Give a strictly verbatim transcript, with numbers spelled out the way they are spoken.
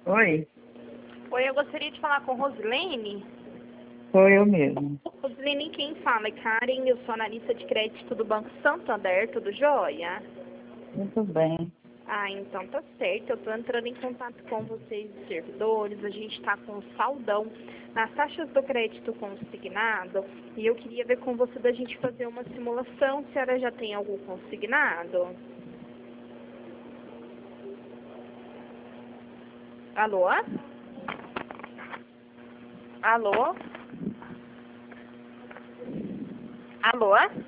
Oi, Oi, eu gostaria de falar com Rosilene. sou eu mesmo. Rosilene, quem fala é Karen, eu sou analista de crédito do Banco Santander, tudo jóia? Muito bem. Ah, então tá certo, eu tô entrando em contato com vocês, os servidores, a gente tá com um saldão nas taxas do crédito consignado e eu queria ver com você da gente fazer uma simulação, se a senhora já tem algum consignado? Alô? Alô? Alô?